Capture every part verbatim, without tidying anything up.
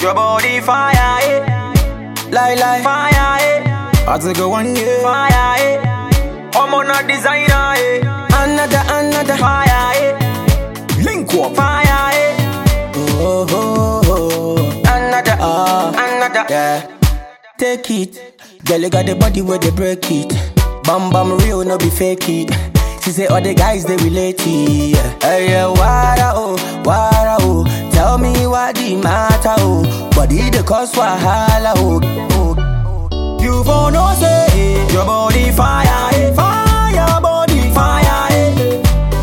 Your body fire, eh? Lie, lie. Fire, eh? I take a one year. Fire, eh? I'm on a designer, eh? Another, another. Fire, eh? Link up. Fire, eh? Oh, oh, oh. Another, Ah, another. yeah. Take it. Girl, you got the body where they break it. Bam, bam, real, no be fake it. She say all the guys, they relate it. Hey, yeah, wada, oh, wada, oh. Tell me what the matter, oh. Body the cause wahala, oh, oh. You for no say your body fire, eh? Fire, body fire, eh?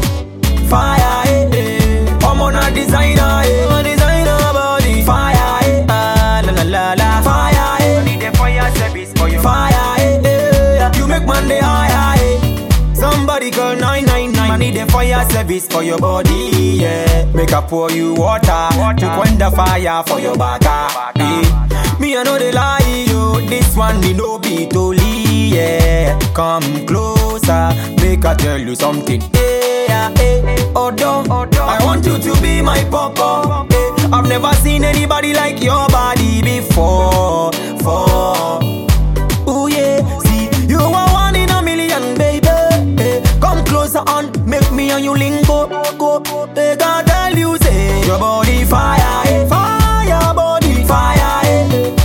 Fire, eh? I'm on a designer, eh? A designer body fire, eh? Ah, la la la la. Fire, eh? Need a fire service for your fire, eh? You make Monday high, eh? Somebody call nine nine nine. I need a fire service for your body, yeah. Make a pour you water, water. To quench the fire for your baka, eh? Me I know they lie, yo. This one me no be totally, yeah. Come closer, make I tell you something, yeah, eh. Odo, I want you to be my papa, eh. I've never seen anybody like your body before, for. Ooh yeah, see you are one in a million, baby. Eh. Come closer on, make me and you link go, go. They gotta tell you say your body fire, eh. Fire, body fire, eh.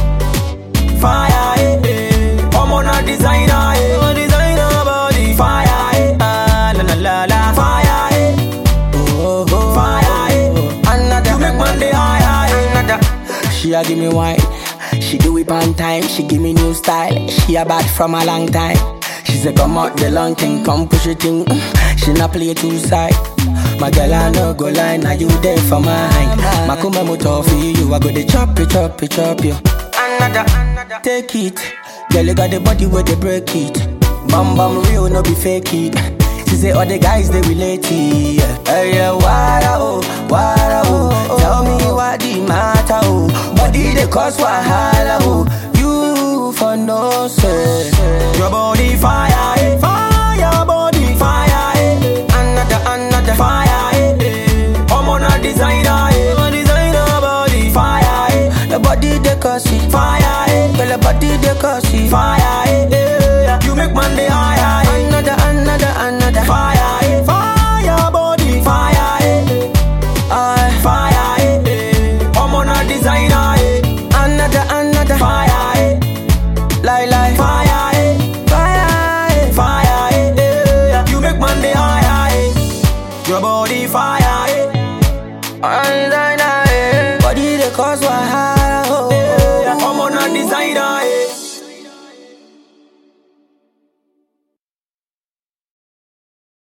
Fire, eh. I'm on a designer, eh. A designer body fire, eh. Ah, la la la la. Fire, eh. Oh, oh, Fire, eh. another, You make Monday high, eh. another. She a give me wine. She do it on time. She give me new style. She a bad from a long time. She say come out the long thing, come push it in. She not play two side. My girl I no go lie, now you there for mine. My kuma motor for you, I go the chop it, chop it, chop you. Another, another. Take it, girl you got the body where they break it. Bam bam real, no be fake it. She say all the guys they relate it. Hey yeah, wada oh, wada oh. Tell me what the matter oh. Body they cause wahala oh. You for no say. Your body fire, eh? Fire, body fire, eh? Another, another fire, eh? I'm on a designer, eh? A designer body fire, eh? The body they cause it. Fire, eh? Girl the body they cause it. Fire, eh? You make Monday high, eh? Another, another, another. Fire, eh? Fire, body fire, eh? Ah, Fire, eh? I'm on a designer, eh? another, another. Fire, eh? Lie, lie. Fire, eh? Fire, eh. Fire, eh? You make Monday high, eh? Your body fire, eh? Body they cause wahala.